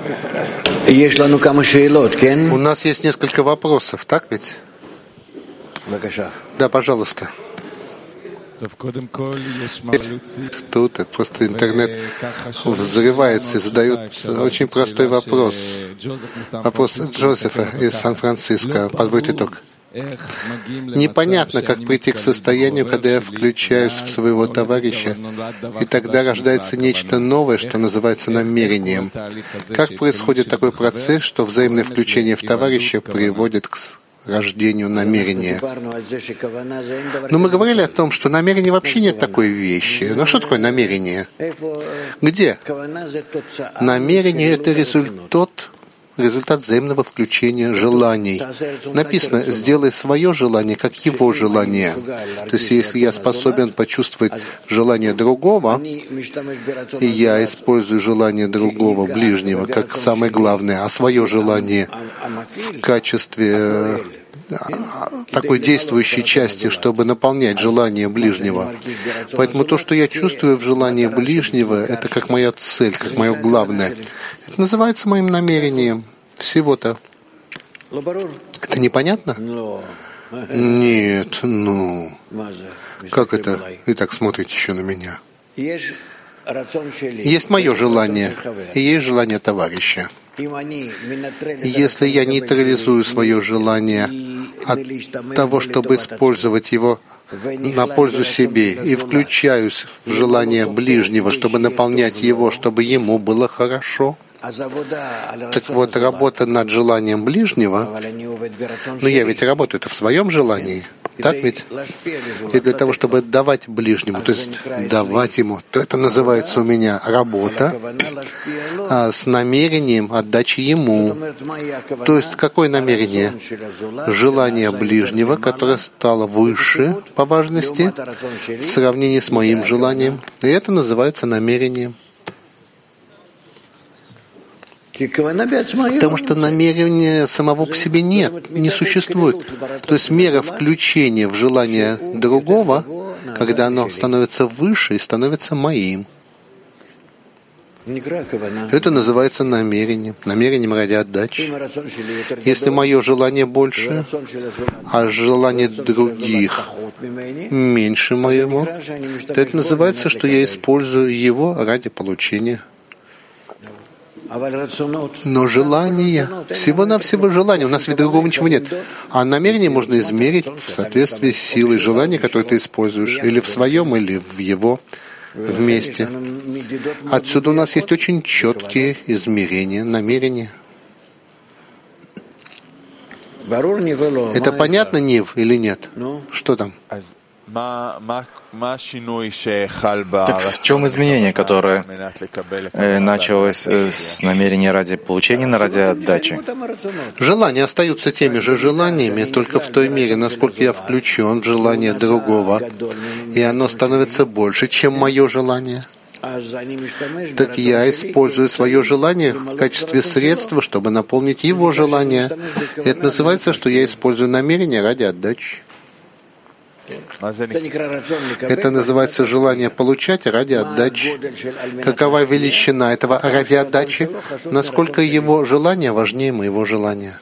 У нас есть несколько вопросов, так ведь? Да, пожалуйста. Тут просто интернет взрывается и задают очень простой вопрос. Вопрос Джозефа из Сан-Франциско. Подводит итог. Непонятно, как прийти к состоянию, когда я включаюсь в своего товарища, и тогда рождается нечто новое, что называется намерением. Как происходит такой процесс, что взаимное включение в товарища приводит к рождению намерения? Но мы говорили о том, что намерение вообще нет такой вещи. Но что такое намерение? Где? Намерение — это результат взаимного включения желаний. Написано: «Сделай свое желание, как его желание». То есть, если я способен почувствовать желание другого, и я использую желание другого, ближнего, как самое главное, а свое желание в качестве такой действующей части, чтобы наполнять желание ближнего. Поэтому то, что я чувствую в желании ближнего, это как моя цель, как мое главное. Это называется моим намерением. Всего-то. Это непонятно? Нет, как это? Вы так смотрите еще на меня. Есть мое желание, и есть желание товарища. Если я нейтрализую свое желание от того, чтобы использовать его на пользу себе, и включаюсь в желание ближнего, чтобы наполнять его, чтобы ему было хорошо, так вот, работа над желанием ближнего, но я ведь работаю-то в своем желании, так ведь? И для того, чтобы давать ближнему, то есть давать ему, то это называется у меня работа с намерением отдачи ему. То есть какое намерение? Желание ближнего, которое стало выше по важности в сравнении с моим желанием. И это называется намерением. Потому что намерения самого по себе нет, не существует. То есть мера включения в желание другого, когда оно становится выше и становится моим. Это называется намерением. Намерением ради отдачи. Если мое желание больше, а желание других меньше моего, то это называется, что я использую его ради получения. Но желание, всего-навсего желание, у нас ведь другого ничего нет. А намерение можно измерить в соответствии с силой желания, которое ты используешь, или в своем, или в его вместе. Отсюда у нас есть очень четкие измерения, намерения. Это понятно, Нив, или нет? Что там? Так в чем изменение, которое началось с намерения ради получения на ради отдачи? Желания остаются теми же желаниями, только в той мере, насколько я включен в желание другого, и оно становится больше, чем мое желание. Так я использую свое желание в качестве средства, чтобы наполнить его желание. И это называется, что я использую намерение ради отдачи. Это называется желание получать ради отдачи. Какова величина этого ради отдачи? Насколько его желание важнее моего желания?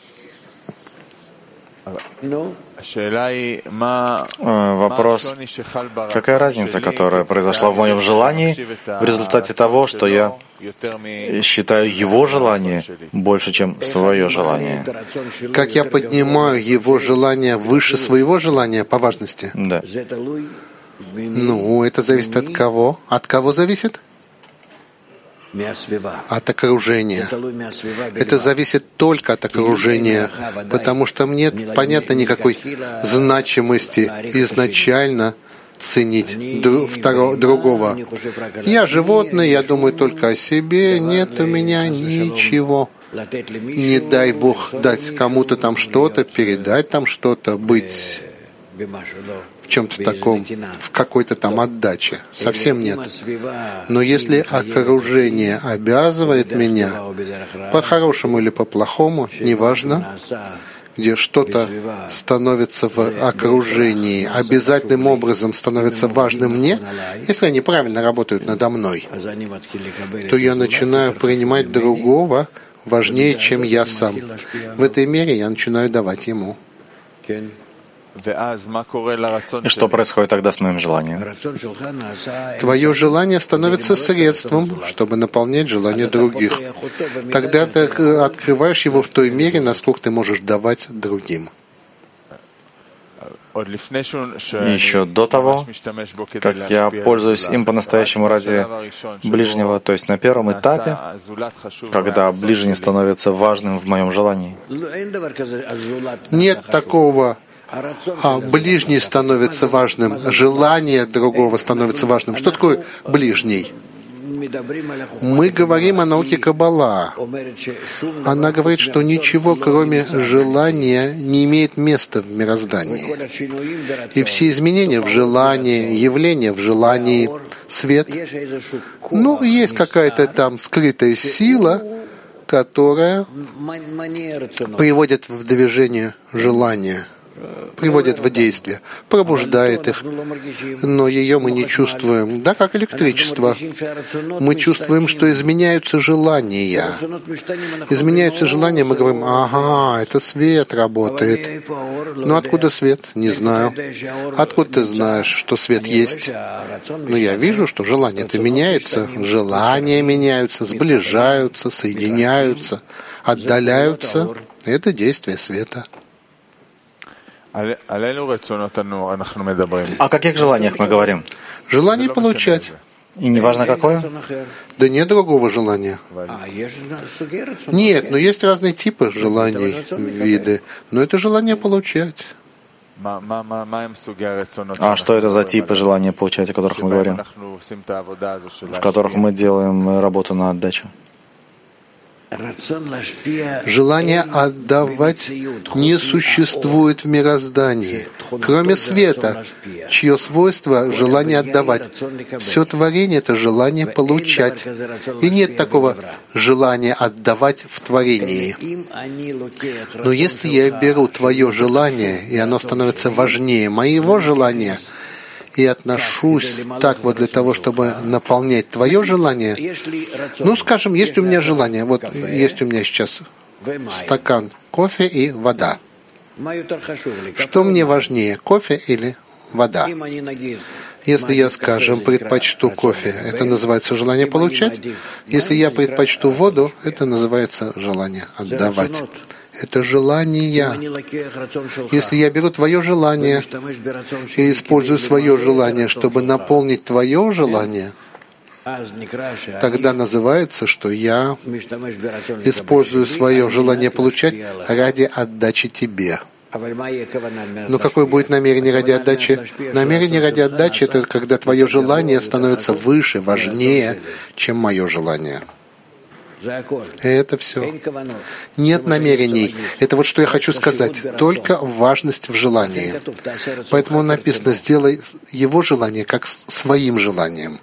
Вопрос: какая разница, которая произошла в моем желании в результате того, что я считаю его желание больше, чем свое желание? Как я поднимаю его желание выше своего желания по важности? Да. Это зависит от кого? От кого зависит? От окружения. Это зависит только от окружения, потому что мне понятно никакой значимости изначально ценить другого. Я животное, я думаю только о себе, нет у меня ничего. Не дай Бог дать кому-то там что-то, передать там что-то, быть в чем-то таком, в какой-то там отдаче. Совсем нет. Но если окружение обязывает меня, по-хорошему или по-плохому, неважно, где что-то становится в окружении, обязательным образом становится важным мне, если они правильно работают надо мной, то я начинаю принимать другого важнее, чем я сам. В этой мере я начинаю давать ему. И что происходит тогда с моим желанием? Твое желание становится средством, чтобы наполнять желания других. Тогда ты открываешь его в той мере, насколько ты можешь давать другим. Еще до того, как я пользуюсь им по-настоящему ради ближнего, то есть на первом этапе, когда ближний становится важным в моем желании. Нет такого, ближний становится важным, желание другого становится важным. Что такое ближний? Мы говорим о науке Каббала. Она говорит, что ничего, кроме желания, не имеет места в мироздании. И все изменения в желании, явления в желании, свет. Есть какая-то там скрытая сила, которая приводит в движение желания, приводит в действие, пробуждает их, но ее мы не чувствуем. Да, как электричество. Мы чувствуем, что изменяются желания. Изменяются желания, мы говорим, ага, это свет работает. Но откуда свет? Не знаю. Откуда ты знаешь, что свет есть? Но я вижу, что желание-то меняется. Желания меняются, сближаются, соединяются, отдаляются. Это действие света. О каких желаниях мы говорим? Желание получать. И неважно какое? Да нет другого желания. Нет, но есть разные типы желаний, виды. Но это желание получать. А что это за типы желания получать, о которых мы говорим? В которых мы делаем работу на отдачу? Желание отдавать не существует в мироздании, кроме света, чье свойство — желание отдавать. Все творение — это желание получать. И нет такого желания отдавать в творении. Но если я беру твое желание, и оно становится важнее моего желания, и отношусь так вот для того, чтобы наполнять твое желание, скажем, есть у меня желание, вот есть у меня сейчас стакан кофе и вода. Что мне важнее, кофе или вода? Если я, скажем, предпочту кофе, это называется желание получать. Если я предпочту воду, это называется желание отдавать. Это желание. Если я беру твое желание и использую свое желание, чтобы наполнить твое желание, тогда называется, что я использую свое желание получать ради отдачи тебе. Но какое будет намерение ради отдачи? Намерение ради отдачи — это когда твое желание становится выше, важнее, чем мое желание. Это все. Нет намерений. Это вот что я хочу сказать. Только важность в желании. Поэтому написано: сделай его желание как своим желанием.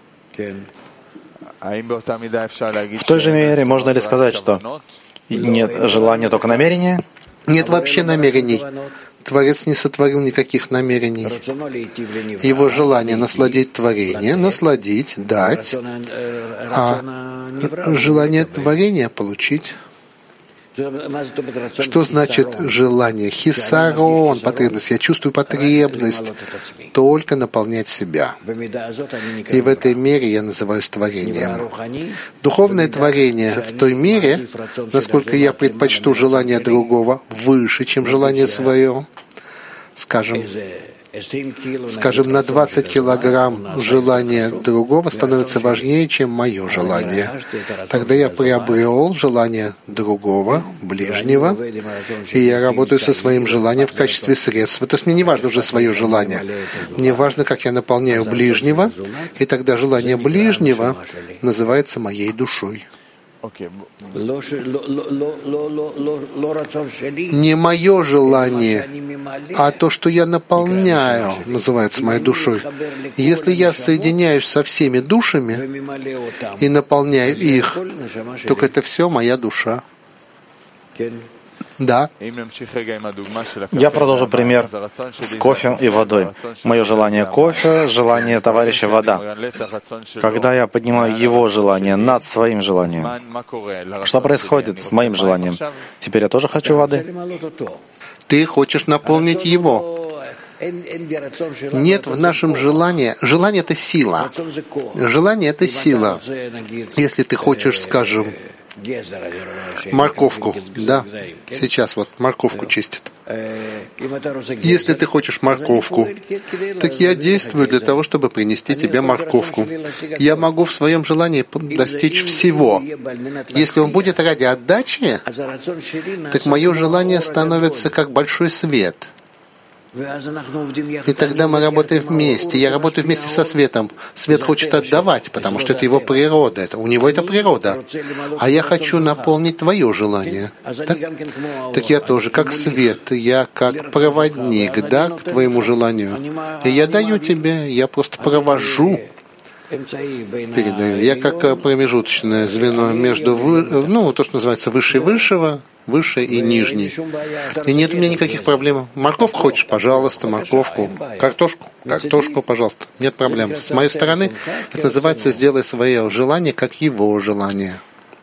В той же мере можно ли сказать, что нет желания, только намерения? Нет вообще намерений. Творец не сотворил никаких намерений. Его желание насладить творение, насладить, дать, а желание творения получить. Что значит желание? Хисарон, потребность. Я чувствую потребность только наполнять себя. И в этой мере я называюсь творением. Духовное творение в той мере, насколько я предпочту желание другого выше, чем желание свое. Скажем, на 20 килограмм желание другого становится важнее, чем мое желание. Тогда я приобрел желание другого, ближнего, и я работаю со своим желанием в качестве средства. То есть мне не важно уже свое желание. Мне важно, как я наполняю ближнего, и тогда желание ближнего называется моей душой. Не мое желание, а то, что я наполняю, называется моей душой. Если я соединяюсь со всеми душами и наполняю их, то это все моя душа. Да. Я продолжу пример с кофе и водой. Мое желание кофе, желание товарища вода. Когда я поднимаю его желание над своим желанием, что происходит с моим желанием? Теперь я тоже хочу воды. Ты хочешь наполнить его. Нет в нашем желании. Желание — это сила. Желание — это сила. Если ты хочешь, скажем, морковку, да, сейчас вот морковку чистят. Если ты хочешь морковку, так я действую для того, чтобы принести тебе морковку. Я могу в своем желании достичь всего. Если он будет ради отдачи, так мое желание становится как большой свет. И тогда мы работаем вместе. Я работаю вместе со светом. Свет хочет отдавать, потому что это его природа. У него это природа. А я хочу наполнить твое желание. Так я тоже, как свет, я как проводник, да, к твоему желанию. И я даю тебе, я просто провожу, передаю. Я как промежуточное звено между, то, что называется выше высшего, выше и нижний. И нет у меня никаких проблем. Морковку хочешь? Пожалуйста, морковку. Картошку, пожалуйста. Нет проблем. С моей стороны, это называется «сделай свое желание, как его желание».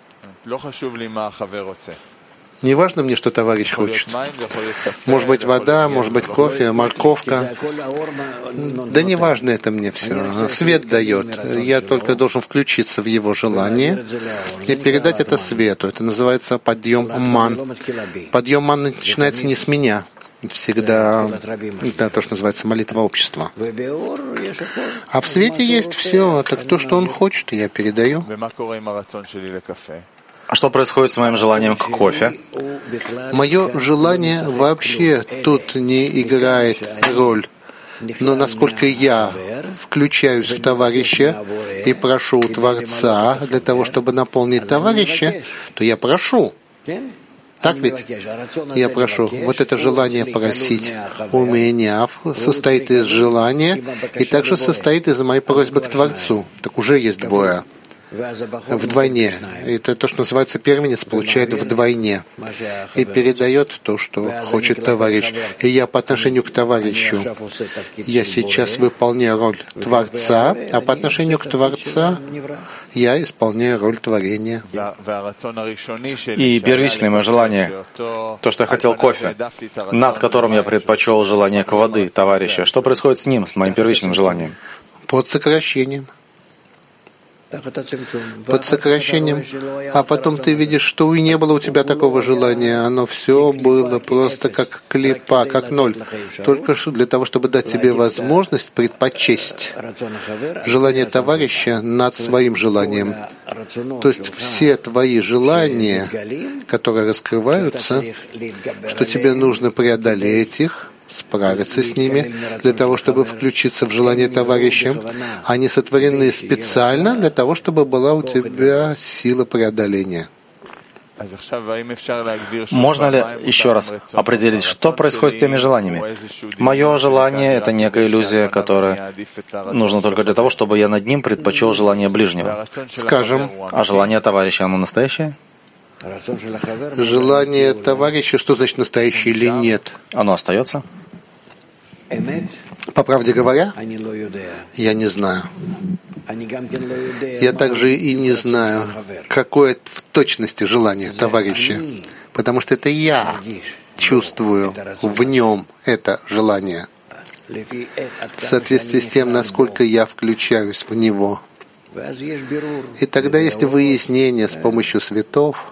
Не важно мне, что товарищ хочет. Может быть, вода, может быть, кофе, морковка. Да не важно это мне все. Свет дает. Я только должен включиться в его желание и передать это свету. Это называется подъем ман. Подъем ман начинается не с меня. Всегда это то, что называется молитва общества. А в свете есть все. Так то, что он хочет, я передаю. А что происходит с моим желанием к кофе? Мое желание вообще тут не играет роль. Но насколько я включаюсь в товарища и прошу у Творца для того, чтобы наполнить товарища, то я прошу. Так ведь? Я прошу. Вот это желание просить у меня состоит из желания и также состоит из моей просьбы к Творцу. Так уже есть двое. Вдвойне. Это то, что называется первенец, получает вдвойне. И передает то, что хочет товарищ. И я по отношению к товарищу, я сейчас выполняю роль Творца, а по отношению к Творца я исполняю роль творения. И первичное мое желание, то, что я хотел кофе, над которым я предпочел желание к воды товарища, что происходит с ним, с моим первичным желанием? Под сокращением. Под сокращением, а потом ты видишь, что и не было у тебя такого желания, оно все было просто как клипа, как ноль, только что для того, чтобы дать тебе возможность предпочесть желание товарища над своим желанием. То есть все твои желания, которые раскрываются, что тебе нужно преодолеть их, справиться с ними, для того, чтобы включиться в желание товарища. Они сотворены специально для того, чтобы была у тебя сила преодоления. Можно ли еще раз определить, что происходит с теми желаниями? Мое желание — это некая иллюзия, которая нужна только для того, чтобы я над ним предпочел желание ближнего. Скажем. А желание товарища, оно настоящее? Желание товарища, что значит настоящее или нет? Оно остается? По правде говоря, я не знаю. Я также и не знаю, какое в точности желание товарища, потому что это я чувствую в нем это желание, в соответствии с тем, насколько я включаюсь в него. И тогда есть выяснение с помощью светов.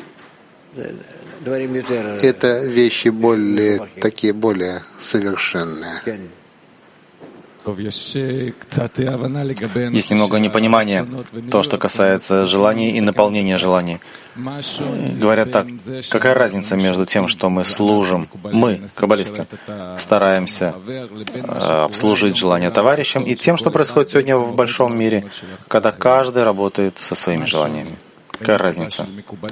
Это вещи более совершенные. Есть немного непонимания, то, что касается желаний и наполнения желаний. Говорят так, какая разница между тем, что мы служим, мы, каббалисты, стараемся обслужить желания товарищам, и тем, что происходит сегодня в большом мире, когда каждый работает со своими желаниями? Какая разница?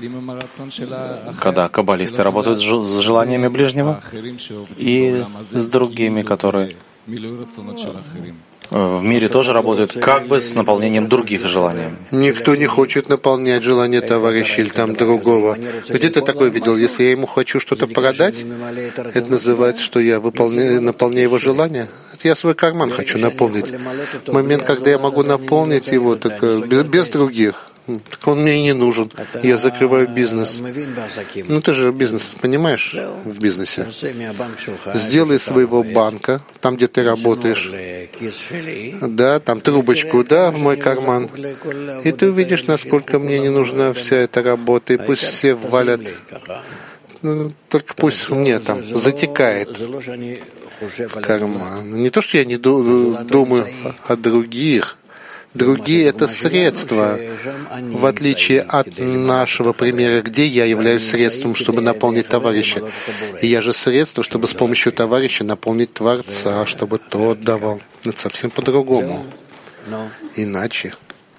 Когда каббалисты работают с желаниями ближнего и с другими, которые в мире тоже работают как бы с наполнением других желаний. Никто не хочет наполнять желание товарища или там другого. Где ты такое видел? Если я ему хочу что-то продать, это называется, что я наполняю его желание. Это я свой карман хочу наполнить. Момент, когда я могу наполнить его, так без других. Так он мне и не нужен. Я закрываю бизнес. Ну ты же бизнес, понимаешь, в бизнесе. Сделай своего банка, там, где ты работаешь, да, там трубочку, да, в мой карман. И ты увидишь, насколько мне не нужна вся эта работа. И пусть все валят. Ну, только пусть мне там затекает в карман. Не то, что я не думаю о других. Другие — это средства, в отличие от нашего примера, где я являюсь средством, чтобы наполнить товарища. И я же средство, чтобы с помощью товарища наполнить Творца, чтобы тот давал. Это совсем по-другому. Иначе.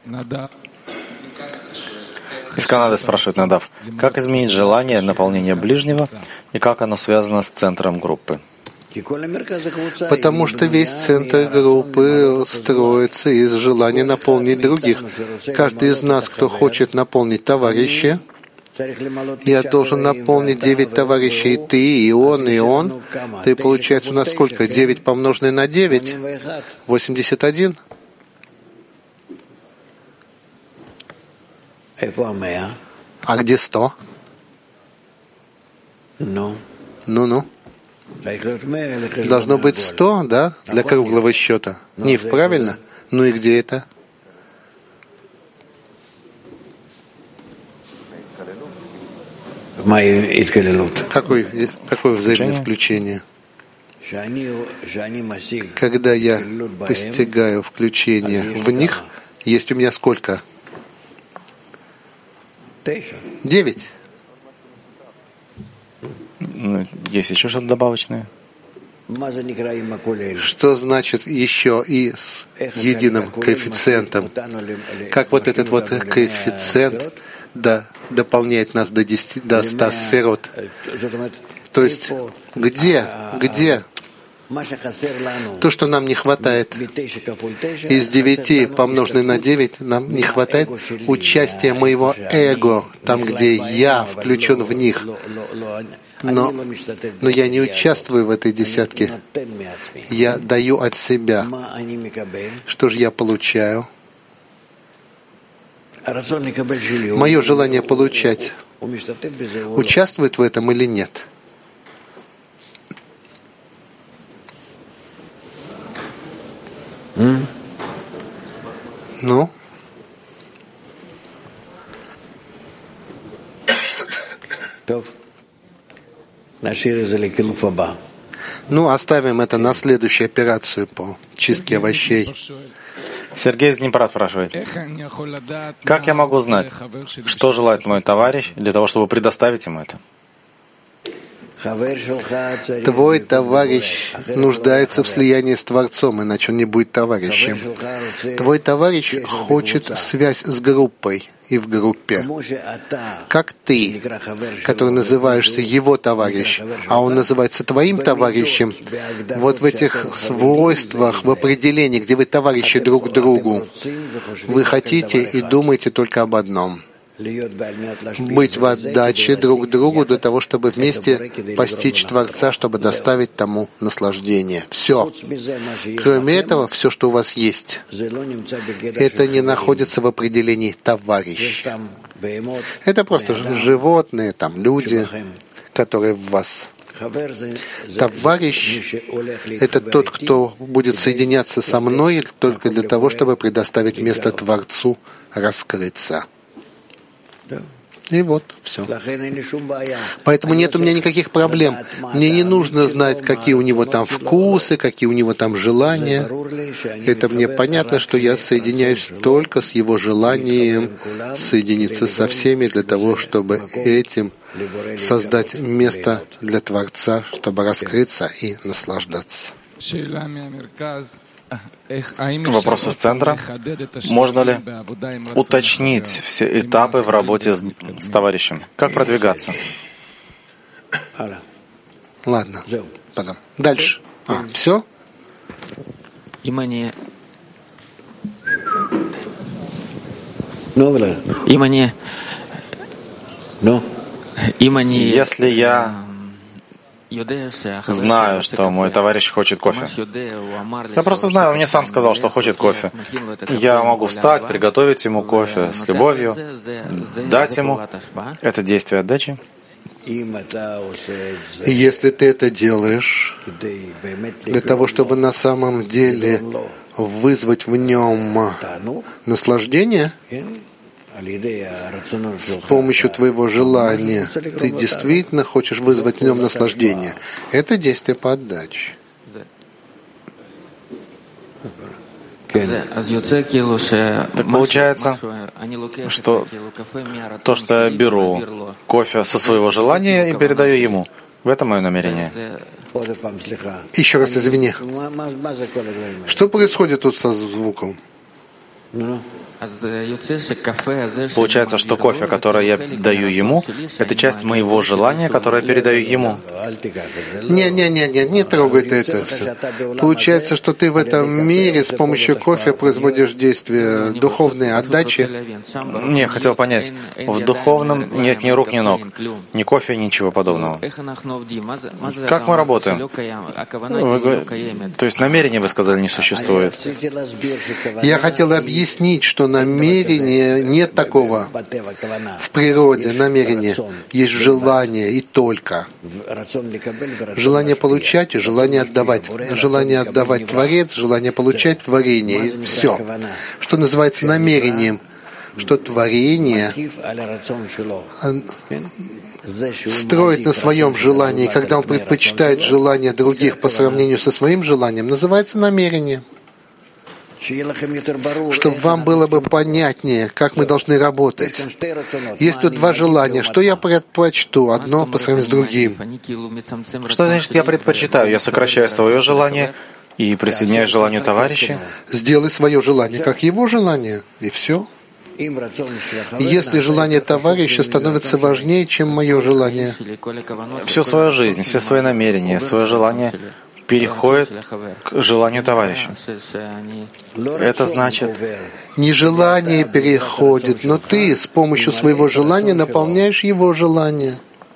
Из Канады спрашивает Надав, как изменить желание наполнения ближнего и как оно связано с центром группы? Потому что весь центр группы строится из желания наполнить других. Каждый из нас, кто хочет наполнить товарища, я должен наполнить 9 товарищей, и ты, и он. Ты, получается, у нас сколько? 9 помноженное на 9? 81? А где 100? Ну. Должно быть 100, да, для круглого счета. Нив, правильно? Ну и где это? Какое взаимное включение? Когда я постигаю включение в них, есть у меня сколько? 9. Есть еще что-то добавочное? Что значит еще и с единым коэффициентом? Как вот этот вот коэффициент дополняет нас до 100 сферот? То есть где то, что нам не хватает? Из 9 помноженное на 9 нам не хватает участия моего эго, там, где я включен в них. Но я не участвую в этой десятке. Я даю от себя. Что же я получаю? Мое желание получать участвует в этом или нет? Ну? Ну, оставим это на следующую операцию по чистке овощей. Сергей из Днепра спрашивает, как я могу знать, что желает мой товарищ, для того, чтобы предоставить ему это? Твой товарищ нуждается в слиянии с Творцом, иначе он не будет товарищем. Твой товарищ хочет связь с группой и в группе. Как ты, который называешься его товарищ, а он называется твоим товарищем, вот в этих свойствах, в определении, где вы товарищи друг другу, вы хотите и думаете только об одном — быть в отдаче друг другу для того, чтобы вместе постичь Творца, чтобы доставить тому наслаждение. Все. Кроме этого, все, что у вас есть, это не находится в определении «товарищ». Это просто животные, там люди, которые в вас. Товарищ — это тот, кто будет соединяться со мной только для того, чтобы предоставить место Творцу раскрыться. И вот, все. Поэтому нет у меня никаких проблем. Мне не нужно знать, какие у него там вкусы, какие у него там желания. Это мне понятно, что я соединяюсь только с его желанием соединиться со всеми для того, чтобы этим создать место для Творца, чтобы раскрыться и наслаждаться. Вопрос из центра. Можно ли уточнить все этапы в работе с товарищем? Как продвигаться? Ладно, потом. Дальше. Все? Если я знаю, что мой товарищ хочет кофе. Я просто знаю, он мне сам сказал, что хочет кофе. Я могу встать, приготовить ему кофе с любовью, дать ему. Это действие отдачи. Если ты это делаешь для того, чтобы на самом деле вызвать в нем наслаждение, с помощью твоего желания ты действительно хочешь вызвать в нем наслаждение. Это действие по отдаче. Так получается, что то, что я беру кофе со своего желания и передаю ему, в этом мое намерение. Еще раз извини. Что происходит тут со звуком? Получается, что кофе, который я даю ему, это часть моего желания, которое я передаю ему. Не трогай ты это все. Получается, что ты в этом мире с помощью кофе производишь действия духовной отдачи. Не, хотел понять, в духовном нет ни рук, ни ног, ни кофе, ничего подобного. Как мы работаем? То есть намерения, вы сказали, не существует. Я хотел объяснить, что намерения нет такого в природе, намерения. Есть желание и только. Желание получать и желание отдавать. Желание отдавать Творец, желание получать творение. И все. Что называется намерением. Что творение строит на своем желании, когда он предпочитает желание других по сравнению со своим желанием, называется намерение. Чтобы вам было бы понятнее, как мы должны работать. Есть тут два желания. Что я предпочту? Одно по сравнению с другим. Что значит я предпочитаю? Я сокращаю свое желание и присоединяюсь к желанию товарища? Сделай свое желание как его желание, и все. Если желание товарища становится важнее, чем мое желание, всю свою жизнь, все свои намерения, свое желание переходит к желанию товарища. Это значит, не желание переходит, но ты с помощью своего желания наполняешь его желание.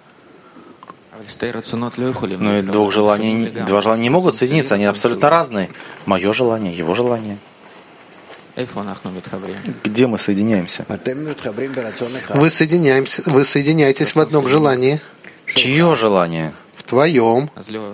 Но и два желания не могут соединиться, они абсолютно разные. Мое желание, его желание. Где мы соединяемся? Вы соединяетесь в одном желании. Чье желание? В твоем.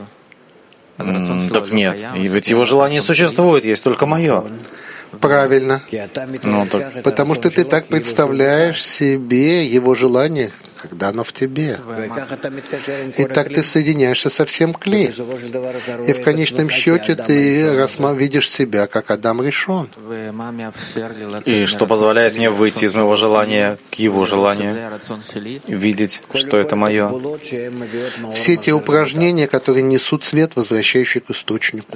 Так нет, и ведь его желание существует, есть только мое. Правильно. Ну, так... Потому что ты так представляешь себе его желание, когда оно в тебе. И так ты соединяешься со всем клей. И в конечном счете ты видишь себя, как Адам решен. И что позволяет мне выйти из моего желания к его желанию, видеть, что это мое. Все те упражнения, которые несут свет, возвращающий к источнику.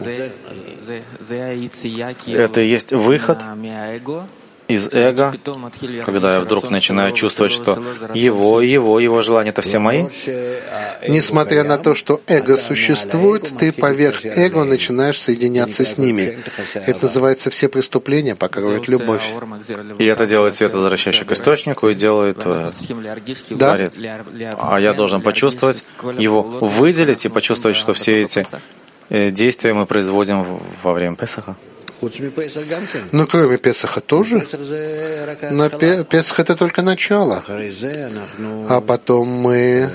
Это и есть выход из эго, когда я вдруг начинаю чувствовать, что его желания — это все мои. Несмотря на то, что эго существует, ты поверх эго начинаешь соединяться с ними. Это называется «все преступления покроют любовь». И это делает свет, возвращающий к источнику, и делает творец. А я должен почувствовать его, выделить и почувствовать, что все эти действия мы производим во время Песаха. Но кроме Песаха тоже. Но Песах — это только начало. А потом мы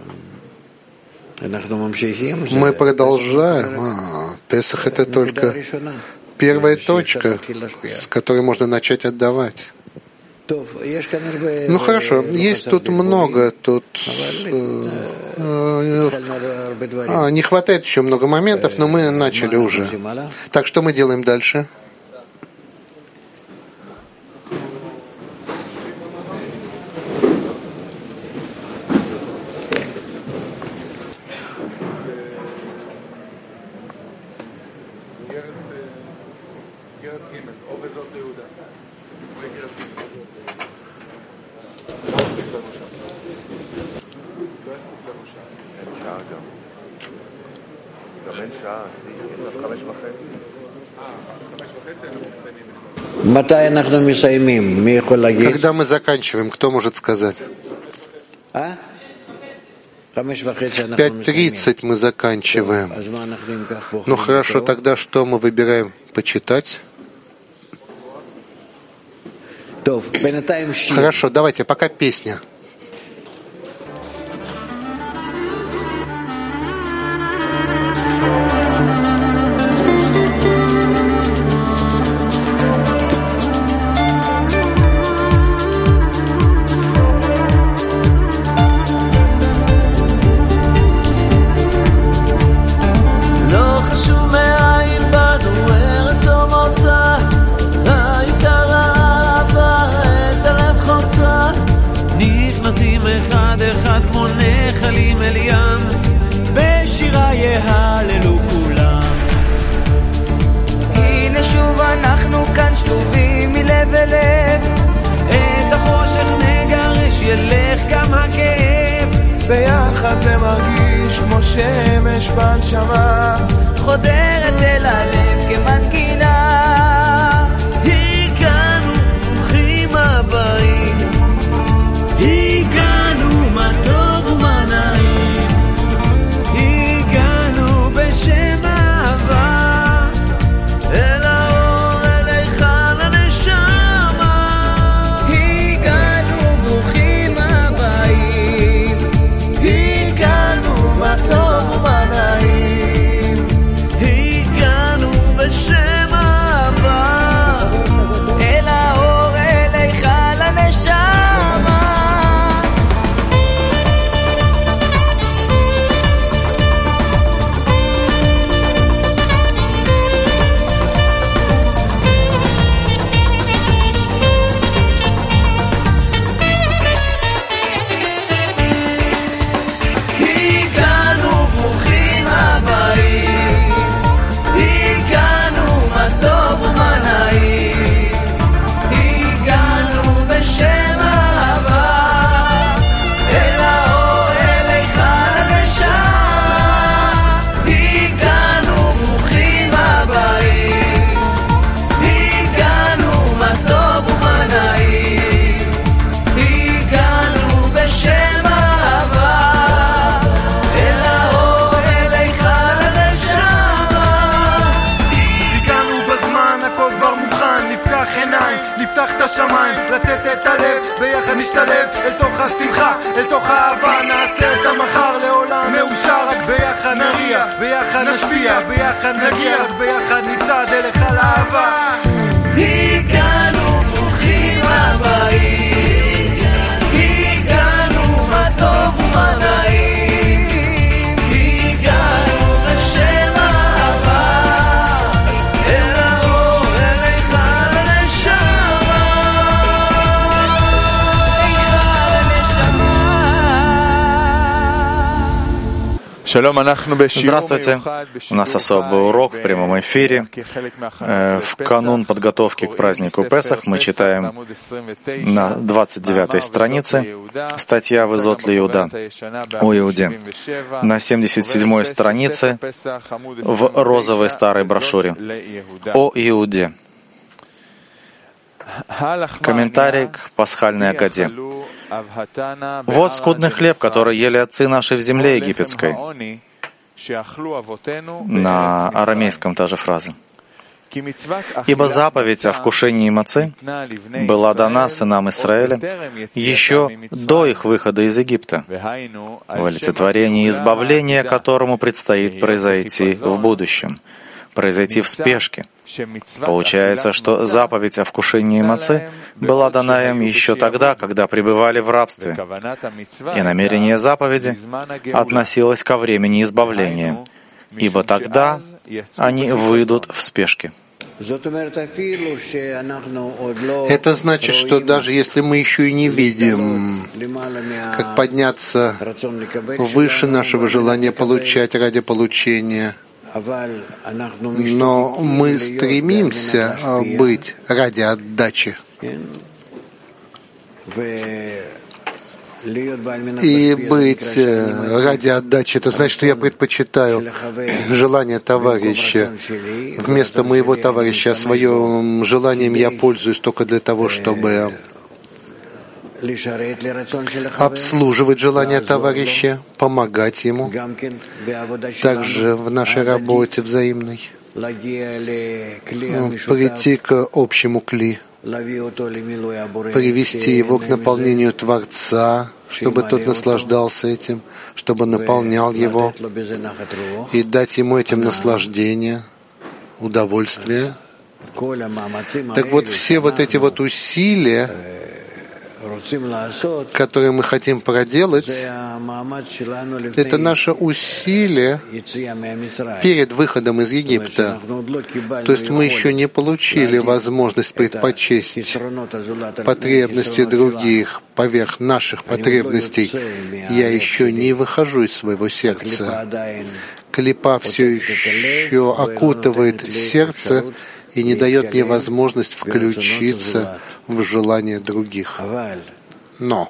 продолжаем. Песах — это только первая точка, с которой можно начать отдавать. Ну хорошо, есть тут много, не хватает еще много моментов, но мы начали уже. Так, что мы делаем дальше? גם אין שעה, 5:30. 5:30 אנחנו מסיימים. Когда мы заканчиваем, кто может сказать? 5:30 мы заканчиваем. Ну хорошо, тогда что мы выбираем почитать? Хорошо, давайте, пока песня. ביחד זה מרגיש כמו שמש בנשמה חודרת אל הלב כמנגינה הגענו ברוכים הבאים הגענו מה טוב ומה נעים הגענו בשם אהבה אל האור אל היכל הנשמה הגענו ברוכים הבאים מה טוב ומה נעים הגענו בשם אהבה אל האור אל היכל הנשמה השמיים, לתת את הלב, ביחד נשתלב אל תוך השמחה, אל תוך האהבה, נעשה את המחר לעולם מאושר, רק ביחד נריע, ביחד נשפיע, ביחד נגיע, רק ביחד נצעד אל היכל האהבה. הגענו ברוכים הבאים, הגענו מה טוב ומה נעים, הגענו בשם אהבה אל האור אל היכל הנשמה. Здравствуйте. У нас особый урок в прямом эфире. В канун подготовки к празднику Песах мы читаем на 29-й странице статья в Изот Иуда о Иуде. На 77-й странице в розовой старой брошюре о Иуде. Комментарий к пасхальной Агаде. Вот скудный хлеб, который ели отцы наши в земле египетской. На арамейском та же фраза. Ибо заповедь о вкушении мацы была дана сынам Израиля еще до их выхода из Египта, в олицетворении избавления, которому предстоит произойти в будущем, произойти в спешке. Получается, что заповедь о вкушении мацы была дана им еще тогда, когда пребывали в рабстве, и намерение заповеди относилось ко времени избавления, ибо тогда они выйдут в спешке. Это значит, что даже если мы еще и не видим, как подняться выше нашего желания получать ради получения, но мы стремимся быть ради отдачи. И быть ради отдачи, это значит, что я предпочитаю желание товарища вместо моего товарища, а своим желанием я пользуюсь только для того, чтобы обслуживать желание товарища, помогать ему, также в нашей работе взаимной, прийти к общему кли, привести его к наполнению Творца, чтобы тот наслаждался этим, чтобы наполнял его, и дать ему этим наслаждение, удовольствие. Так вот, все вот эти вот усилия, которые мы хотим проделать, это наше усилие перед выходом из Египта. То есть мы еще не получили возможность предпочесть потребности других поверх наших потребностей. Я еще не выхожу из своего сердца. Клипа все еще окутывает сердце и не дает мне возможность включиться в желание других. Но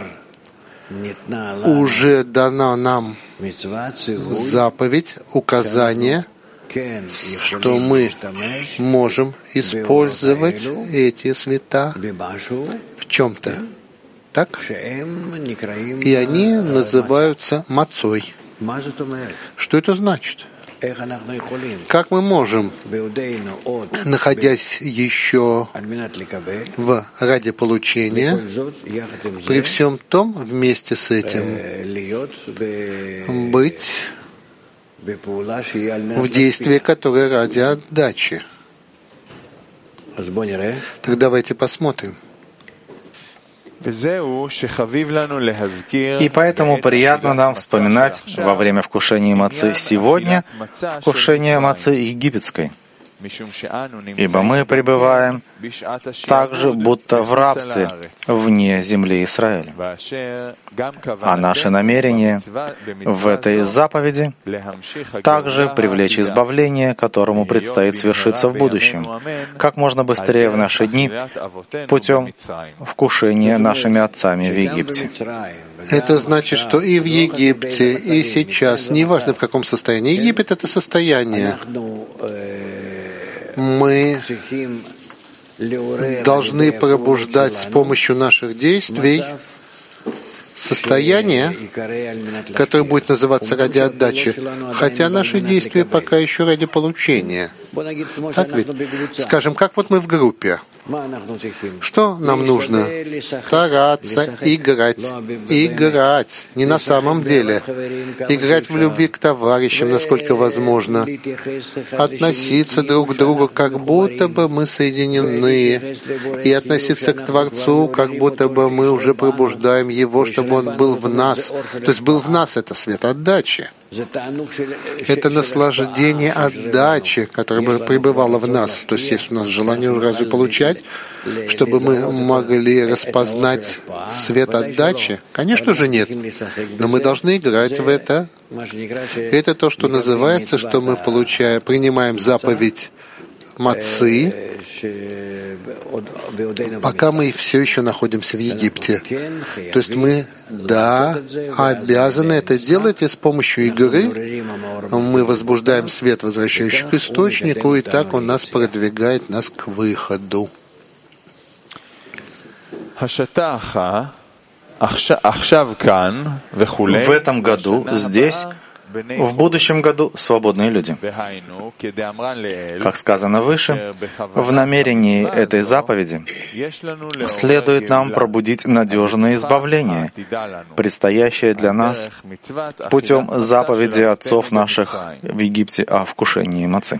уже дана нам заповедь, указание, что мы можем использовать эти света в чем-то. Так? И они называются мацой. Что это значит? Как мы можем, находясь еще ради получения, при всем том, вместе с этим, быть в действии, которое ради отдачи? Так давайте посмотрим. И поэтому приятно нам вспоминать во время вкушения мацы сегодня вкушение мацы египетской, ибо мы пребываем так же, будто в рабстве вне земли Израиля. А наше намерение в этой заповеди также привлечь избавление, которому предстоит свершиться в будущем, как можно быстрее в наши дни, путем вкушения нашими отцами в Египте. Это значит, что и в Египте, и сейчас, неважно в каком состоянии, Египет — это состояние. Мы должны пробуждать с помощью наших действий состояние, которое будет называться ради отдачи, хотя наши действия пока еще ради получения. Так ведь? Скажем, как вот мы в группе. Что нам нужно? Стараться играть. Играть. Не на самом деле. Играть в любви к товарищам, насколько возможно. Относиться друг к другу, как будто бы мы соединены. И относиться к Творцу, как будто бы мы уже пробуждаем Его, чтобы Он был в нас. То есть был в нас — это свет отдачи. Это наслаждение отдачи, которое бы пребывало в нас. То есть есть у нас желание разве получать, чтобы мы могли распознать свет отдачи? Конечно же нет. Но мы должны играть в это. Это то, что называется, что мы принимаем заповедь мацы, пока мы все еще находимся в Египте. То есть мы, обязаны это делать, и с помощью игры мы возбуждаем свет, возвращающий к источнику, и так он нас продвигает нас к выходу. В этом году здесь, в будущем году свободные люди. Как сказано выше, в намерении этой заповеди следует нам пробудить надежное избавление, предстоящее для нас путем заповеди отцов наших в Египте о вкушении мацы.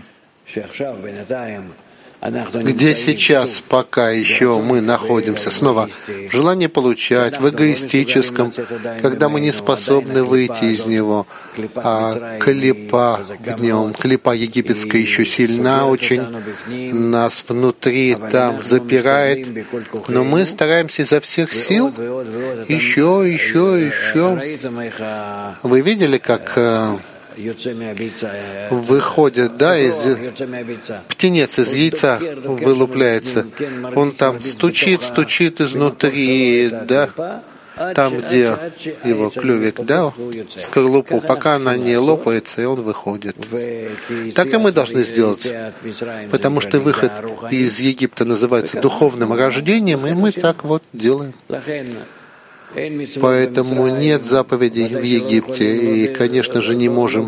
Где сейчас, пока еще мы находимся, снова желание получать в эгоистическом, когда мы не способны выйти из него, а клипа в нем, клипа египетская еще сильна очень, нас внутри там запирает, но мы стараемся изо всех сил еще. Вы видели, как выходит, птенец из яйца вылупляется. Он там стучит изнутри, там, где его клювик дал скорлупу, пока она не лопается, и он выходит. Так и мы должны сделать, потому что выход из Египта называется духовным рождением, и мы так вот делаем. Поэтому нет заповедей в Египте, и, конечно же, не можем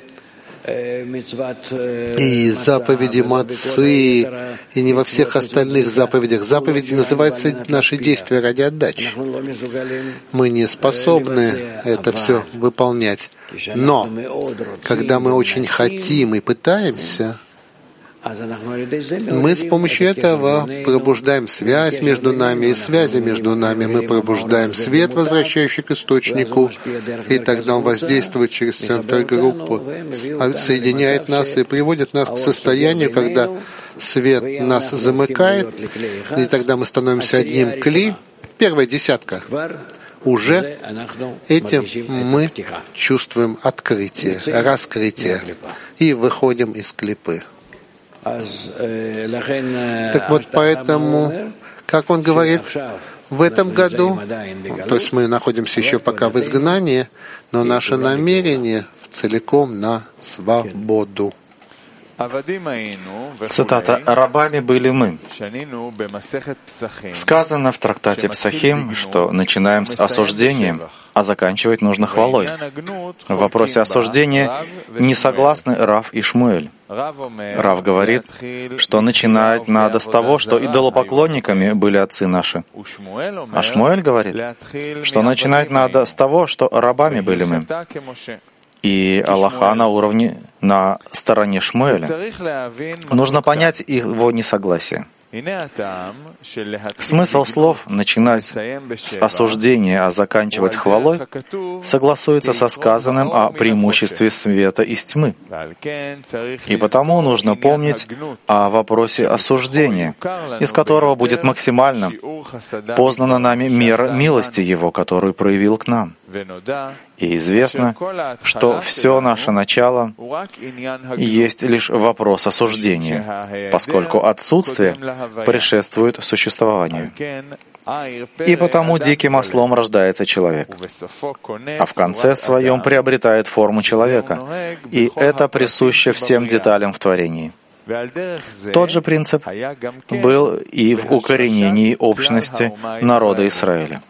и заповеди Мацы, и не во всех остальных заповедях. Заповедь называется «Наши действия ради отдачи». Мы не способны это все выполнять. Но, когда мы очень хотим и пытаемся, мы с помощью этого пробуждаем связь между нами, и связи между нами мы пробуждаем свет, возвращающий к источнику, и тогда он воздействует через центр группы, соединяет нас и приводит нас к состоянию, когда свет нас замыкает, и тогда мы становимся одним кли, первая десятка. Уже этим мы чувствуем открытие, раскрытие, и выходим из клипы. Так вот, поэтому, как он говорит, в этом году, то есть мы находимся еще пока в изгнании, но наше намерение целиком на свободу. Цитата: «Рабами были мы». Сказано в трактате Псахим, что начинаем с осуждения, а заканчивать нужно хвалой. В вопросе осуждения не согласны Рав и Шмуэль. Рав говорит, что начинать надо с того, что идолопоклонниками были отцы наши. А Шмуэль говорит, что начинать надо с того, что рабами были мы. И Аллаха на стороне Шмуэля. Нужно понять его несогласие. Смысл слов «начинать с осуждения, а заканчивать хвалой» согласуется со сказанным о преимуществе света из тьмы. И потому нужно помнить о вопросе осуждения, из которого будет максимально познана нами мера милости Его, которую проявил к нам. И известно, что все наше начало есть лишь вопрос осуждения, поскольку отсутствие предшествует существованию. И потому диким ослом рождается человек, а в конце своем приобретает форму человека, и это присуще всем деталям в творении. Тот же принцип был и в укоренении общности народа Израиля.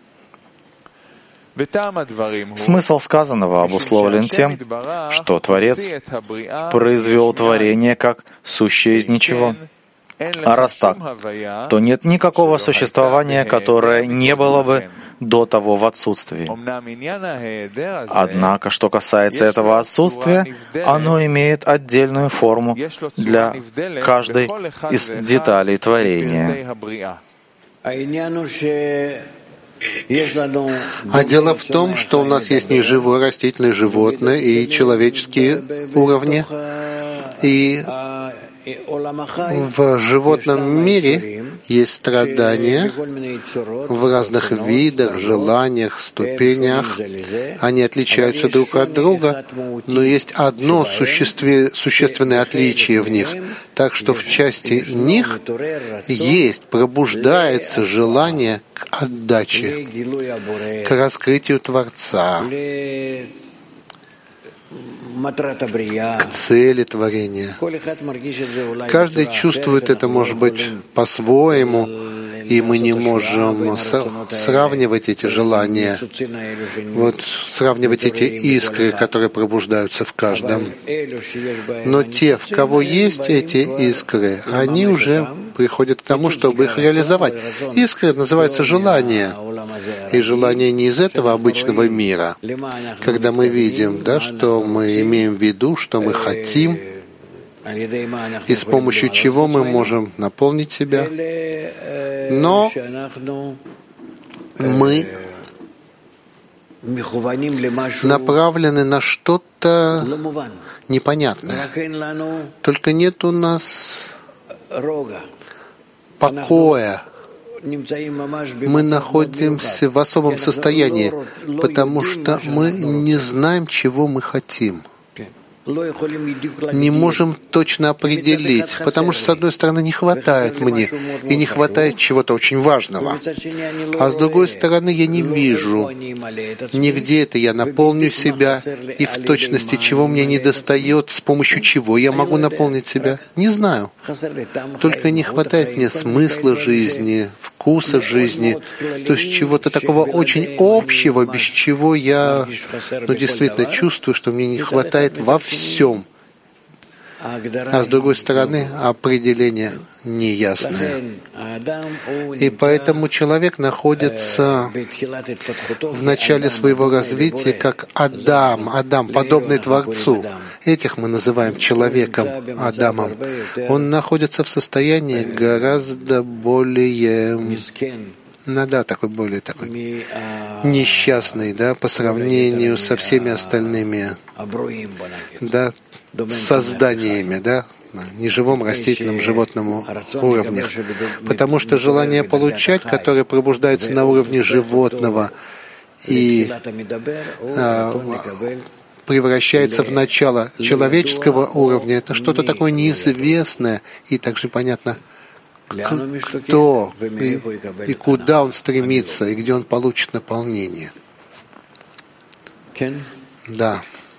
Смысл сказанного обусловлен тем, что Творец произвел творение как сущее из ничего. А раз так, то нет никакого существования, которое не было бы до того в отсутствии. Однако, что касается этого отсутствия, оно имеет отдельную форму для каждой из деталей творения. А дело в том, что у нас есть неживое, растительное, животное и человеческие уровни. И в животном мире есть страдания в разных видах, желаниях, ступенях. Они отличаются друг от друга, но есть одно существенное отличие в них. Так что в части них есть, пробуждается желание к отдаче, к раскрытию Творца, к цели творения. Каждый чувствует это, может быть, по-своему, и мы не можем сравнивать эти желания, сравнивать эти искры, которые пробуждаются в каждом. Но те, в кого есть эти искры, они уже приходят к тому, чтобы их реализовать. Искры называются желания. И желание не из этого обычного мира. Когда мы видим, что мы имеем в виду, что мы хотим, и с помощью чего мы можем наполнить себя. Но мы направлены на что-то непонятное. Только нет у нас покоя. Мы находимся в особом состоянии, потому что мы не знаем, чего мы хотим. не можем точно определить, потому что, с одной стороны, не хватает мне, и не хватает чего-то очень важного. А с другой стороны, я не вижу нигде это я наполню себя, и в точности, чего мне недостает, с помощью чего я могу наполнить себя, не знаю. Только не хватает мне смысла жизни, вкуса жизни, то есть чего-то такого очень общего, без чего я действительно чувствую, что мне не хватает во всем. А с другой стороны, определение неясное. И поэтому человек находится в начале своего развития как Адам, подобный Творцу. Этих мы называем человеком, Адамом. Он находится в состоянии гораздо более... такой более несчастный, по сравнению со всеми остальными, созданиями, неживом, растительном, животном уровне. Потому что желание получать, которое пробуждается на уровне животного и превращается в начало человеческого уровня, это что-то такое неизвестное и также понятно, кто и куда он стремится, и где он получит наполнение. Да.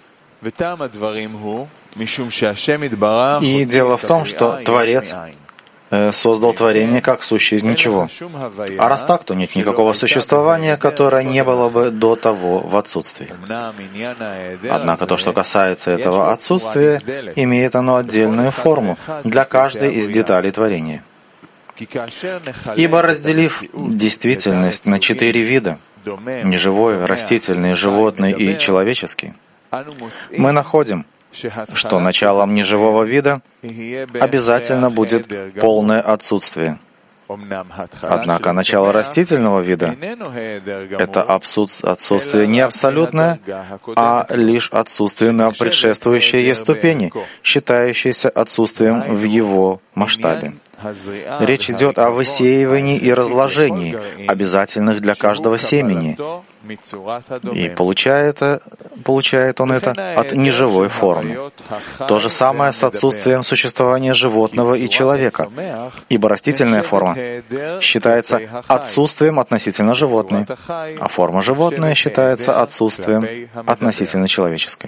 И дело в том, что Творец создал творение как сущее из ничего. А раз так, то нет никакого существования, которое не было бы до того в отсутствии. Однако то, что касается этого отсутствия, имеет оно отдельную форму для каждой из деталей творения. Ибо разделив действительность на 4 вида — неживой, растительный, животный и человеческий — мы находим, что началом неживого вида обязательно будет полное отсутствие. Однако начало растительного вида — это отсутствие не абсолютное, а лишь отсутствие на предшествующей ей ступени, считающееся отсутствием в его масштабе. Речь идет о высеивании и разложении, обязательных для каждого семени. И получает он это от неживой формы. То же самое с отсутствием существования животного и человека, ибо растительная форма считается отсутствием относительно животной, а форма животная считается отсутствием относительно человеческой.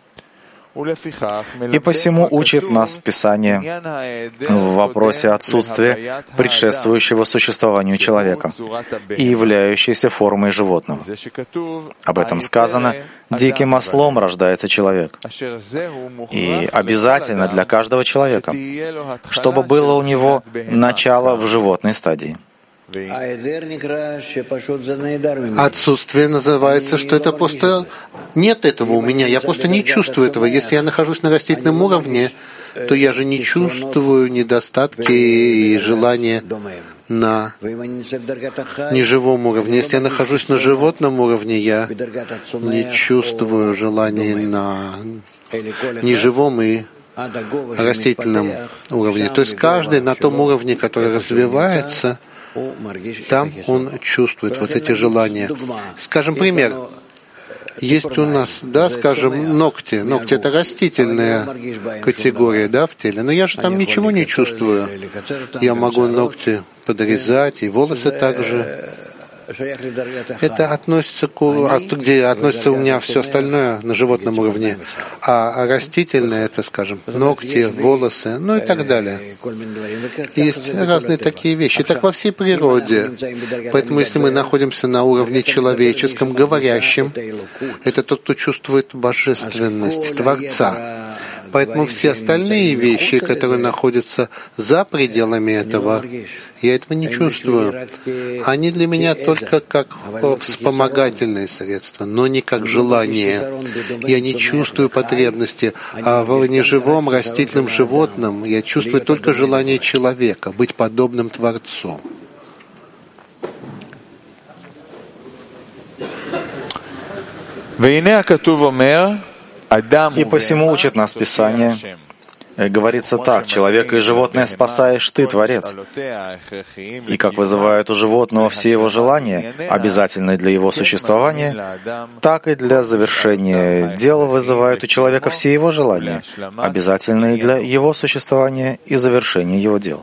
И посему учит нас Писание в вопросе отсутствия предшествующего существованию человека и являющейся формой животного. Об этом сказано: «Диким ослом рождается человек». И обязательно для каждого человека, чтобы было у него начало в животной стадии. Отсутствие называется, что это просто нет этого у меня, я просто не чувствую этого. Если я нахожусь на растительном уровне, то я же не чувствую недостатки и желания на неживом уровне. Если я нахожусь на животном уровне, я не чувствую желания на неживом и растительном уровне. То есть каждый на том уровне, который развивается, там он чувствует вот эти желания. Скажем, пример. Есть у нас, скажем, ногти. Ногти — это растительная категория, в теле. Но я же там ничего не чувствую. Я могу ногти подрезать, и волосы также. Это относится где относится у меня все остальное на животном уровне. А растительное — это, скажем, ногти, волосы, и так далее. Есть разные такие вещи. Так во всей природе. Поэтому если мы находимся на уровне человеческом, говорящем, это тот, кто чувствует божественность Творца. Поэтому все остальные вещи, которые находятся за пределами этого, я этого не чувствую. Они для меня только как вспомогательные средства, но не как желание. Я не чувствую потребности. А в неживом растительном животном я чувствую только желание человека быть подобным Творцу. И посему учит нас Писание: говорится так: человека и животное спасаешь ты, Творец. И как вызывают у животного все его желания, обязательные для его существования, так и для завершения дела вызывают у человека все его желания, обязательные для его существования и завершения его дел.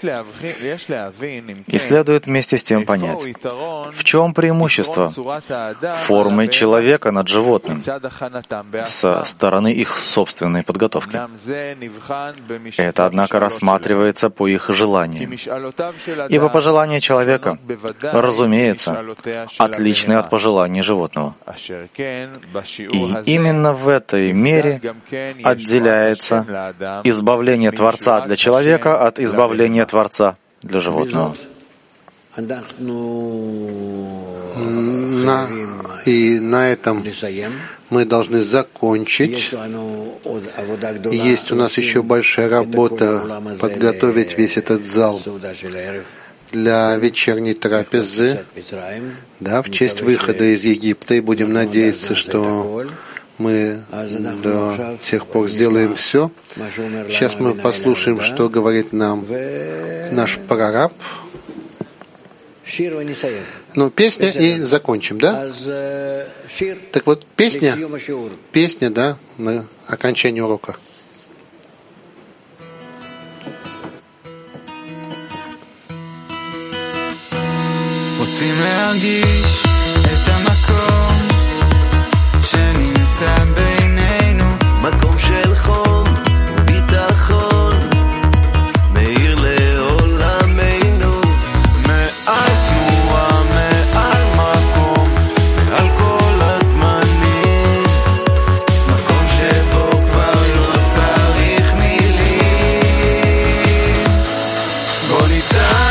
И следует вместе с тем понять, в чем преимущество формы человека над животным со стороны их собственной подготовки. Это, однако, рассматривается по их желаниям. Ибо пожелания человека, разумеется, отличны от пожеланий животного. И именно в этой мере отделяется избавление Творца для человека от избавления Творца для животного. И на этом мы должны закончить. Есть у нас еще большая работа подготовить весь этот зал для вечерней трапезы, да, в честь выхода из Египта, и будем надеяться, что мы до тех пор сделаем все. Сейчас мы послушаем, что говорит нам наш прораб. Ну, песня и закончим, да? Так вот, песня, да, на окончании урока. רוצים להרגיש את המקום שנמצא בינינו, מקום של חום וביטחון מאיר לעולמנו, מעל תנועה, מעל מקום, מעל כל הזמנים, מקום שבו כבר לא צריך מילים. בוא ניצח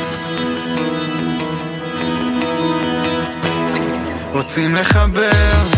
רוצים לחבר